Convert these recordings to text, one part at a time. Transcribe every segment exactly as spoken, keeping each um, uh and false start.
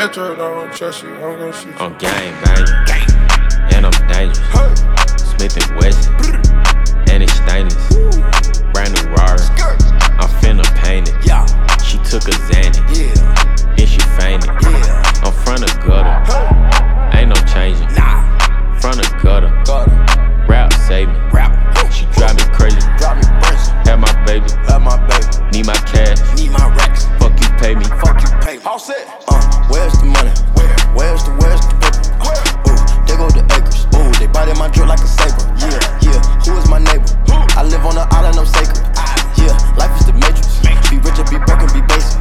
Metro don't trust you, I'm gonna shoot you. I'm gang banging, and I'm dangerous. Hey. Smith and Wesson, and it's stainless. Brand new Rari, I'm finna paint it. Yeah. She took a Xanny, Yeah. then she fainted. Yeah. I'm front of gutter, Hey. ain't no changing. Nah. Front of gutter, Gutter. rap save me. Rap. She drive me crazy, Drop me crazy. have my baby, Love my baby. need my cash. Need my racks. Fuck you, pay me. Fuck you, pay me. All set. Uh, where's the money? Where? Where's the, where's the paper? Where? Ooh, they go the acres. Ooh, they bite in my drill like a saber. Yeah, yeah. Who is my neighbor? Who? I live on the island, I'm sacred. Yeah, life is the matrix. Be rich or be broke and be basic.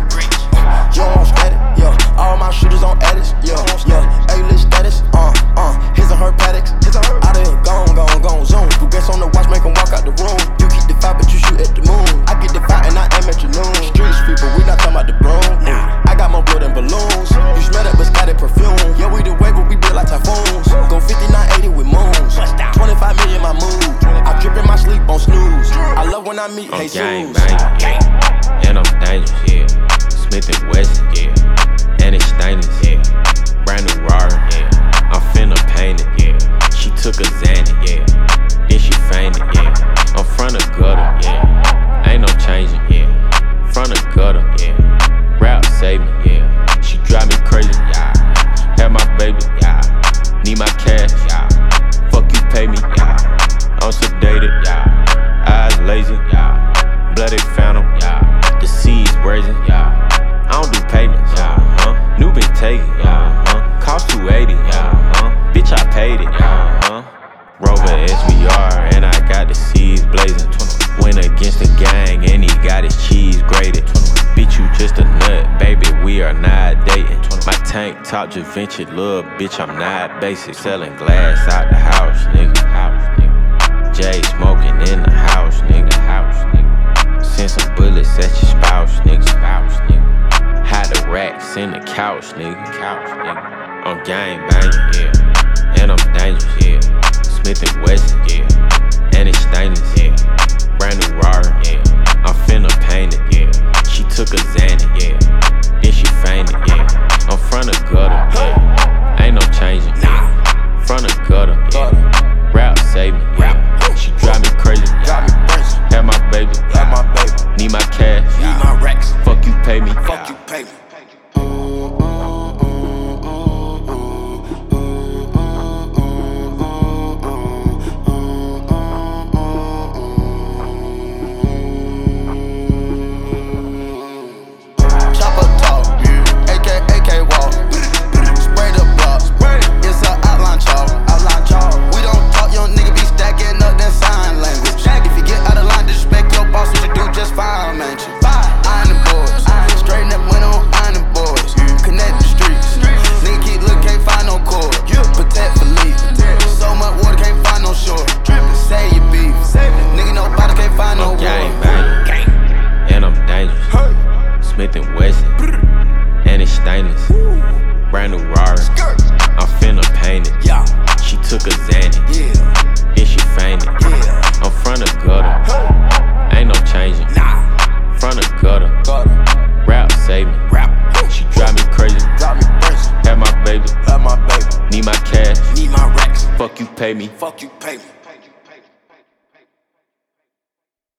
You on static, yeah. All my shooters on addicts, yeah, yeah. A-list status, uh, uh. His and her paddocks. Out of here, gone, gone, gone, zoom. Progress on the watch, make 'em walk out the room. You keep the fight, but you shoot at the moon. I get the fight and I aim at your noon. Streets people, we not talking about the broom. I got more blood than balloons. You smell that biscotti perfume. Yeah, we the way, but we built like typhoons. Go fifty-nine eighty with moons. twenty-five million my mood. I drip in my sleep on snooze. I love when I meet I'm Jesus. gang banging, and I'm dangerous. Yeah. Smith and Wesson, yeah. And it's stainless, yeah. Brand new Rari, yeah. I'm finna paint it, yeah. She took a Xanny, yeah. Then she fainted, yeah. I'm front of gutter, yeah. Ain't no changing, yeah. Front of gutter, yeah. Rap save me, yeah. She drive me crazy, yeah. Have my baby, yeah. Need my cash, yeah. Fuck you, pay me, yeah. I'm sedated, yeah. Eyes lazy, yeah. Bloody phantom, yeah. The seas brazen, yeah. I don't do payments, yeah, huh? New been taken, yeah, huh? Cost two eighty, yeah, huh? Bitch, I paid it, yeah, huh? Rover S V R, and I got the seas blazing. Went against the gang, and he got his cheese grated. Bitch, you just a nut, baby, we are not dating. My tank top Javinci, little bitch, I'm not basic. Selling glass out the house, nigga. House, nigga. Jay smoking in the house, nigga. House, nigga. Send some bullets at your spouse, nigga. Spouse, nigga. Hide the racks in the couch, nigga. Couch, nigga. I'm gang banging, yeah. And I'm dangerous, yeah. Smith and Wesson, yeah. And it's stainless, yeah. Brand new Rari, yeah. I'm finna paint it, yeah. She took a Xanny, yeah. Then she fainted, yeah. I'm front of gutter, yeah. Ain't no changing, yeah. Front of gutter, yeah. Rap save me, yeah. She drive me crazy, Drive me crazy. have my baby, Love my baby. need my cash, Need my racks. fuck you, pay me. Fuck you, pay me. Chopper talk, A K A K walk. Spray the block, it's a outline chalk. Outline chalk. We don't talk, young nigga be stacking up that sign language. If you get out of line, disrespect your boss, what you do just fine, man. Iron the boards, straighten that money on iron the boards. Connect the streets, nigga keep looking, can't find no cord. Protect for leave, so much water, can't find no shore. Say your beef, nigga nobody can't find no I'm gang war. banging, and I'm dangerous. Hey. Smith and Wesson, and it's stainless. Brand new Rari, I'm finna paint it. Yeah, She took a Xanny, yeah, then she fainted. yeah. I'm front of gutter, ain't no changing. Nah, Front of gutter, gutter, rap save me. rap. She drive me crazy, Drop me crazy. have my baby, Love my baby. need my cash. Need my racks. Fuck you, pay me. Fuck you, pay me.